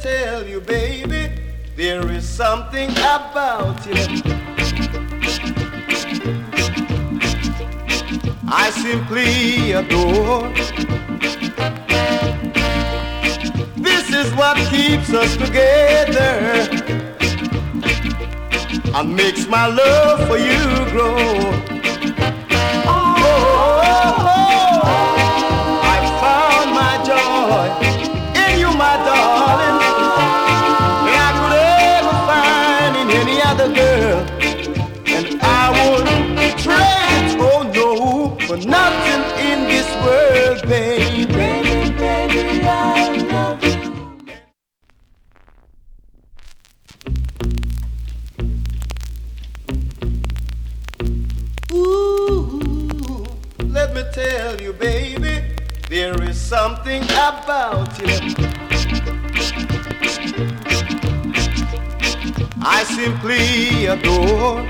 tell you, baby, there is something about you I simply adore. This is what keeps us together and makes my love for you grow. I found my joy in you, my darling, than I could ever find in any other girl. And I wouldn't trade, oh no, for nothing in this world, baby. Baby, baby, I love you. Ooh, let me tell you, baby, there is something about you I simply adore.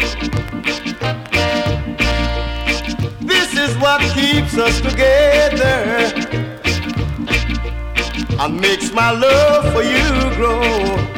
This is what keeps us together and makes my love for you grow.